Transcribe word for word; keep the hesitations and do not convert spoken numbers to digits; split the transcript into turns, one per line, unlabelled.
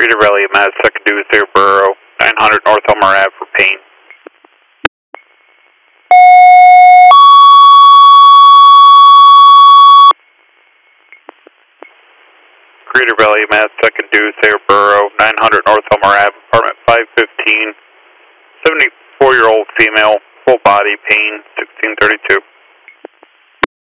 Creator Valley, Mass. Second Deuce, Air Burrow, nine hundred North Elmer Ave for pain. Creator Valley, Mass. Second Deuce, Air Burrow, nine hundred North Elmer Ave, apartment five fifteen, seventy-four-year-old female, full body, pain, sixteen thirty-two.